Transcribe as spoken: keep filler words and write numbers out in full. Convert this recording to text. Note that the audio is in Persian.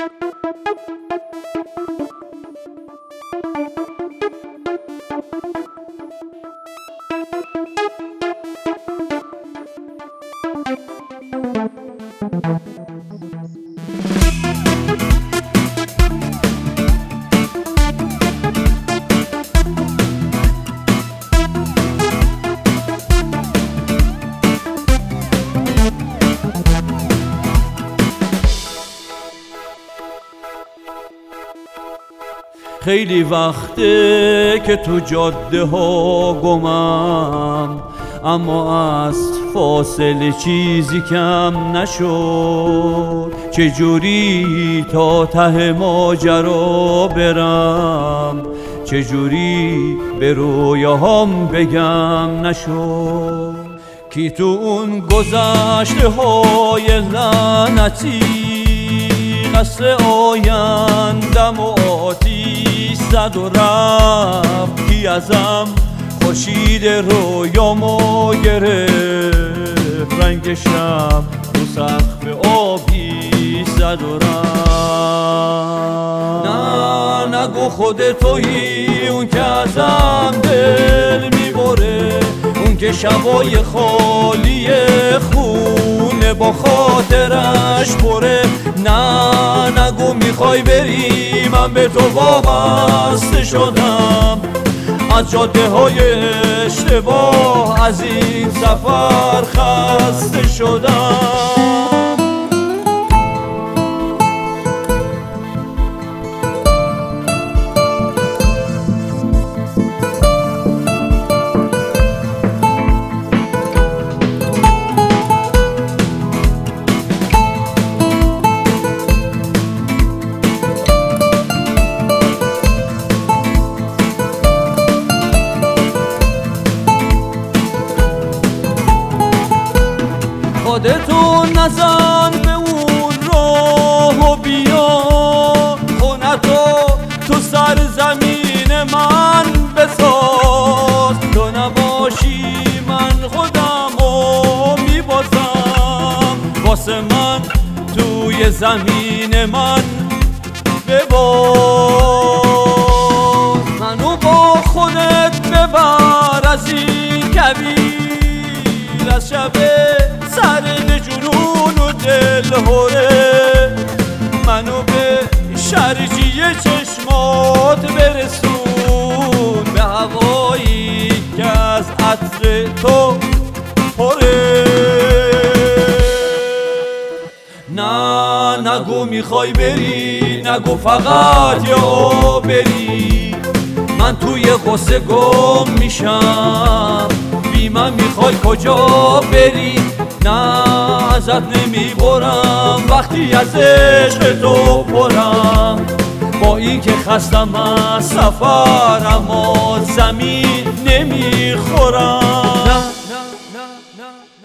خیلی وقته که تو جاده ها گمم، اما از فاصله چیزی کم نشد. چجوری تا ته ماجرا برم، چجوری به رویاهام بگم نشد. کی تو اون گذشته های لعنتی قصد آیندم و آتیش زد و رفت. کی ازم خورشید رویامو گرفت، رنگ شب رو سقف آبی زد و رفت. نه نگو خودتویی اون که ازم دل میبره، اون که شبای خالی خونه با خاطرش پره. نه نگو میخوای بری، من به تو وابسته شدم. از جاده های اشتباه از این سفر خسته شدم. خودتو نزن به اون راه و بیا، خونتو تو سر زمین من بساز. تو نباشی من خودمو میبازم، واسه من توی زمین من بباز. منو با خودت ببر از این کبیر، از شب سرد جنون و دل هوره. منو به شرجی چشمات برسون، به هوایی که از عطر تو پره. نه نگو میخوای بری، نگو فقط یا بری. من توی غصه گم میشم، بی من میخوای کجا بری. نه ازت نمیبرم وقتی از عشق تو پرم. با این که خستم از سفر اما زمین نمیخورم. نه نه نه نه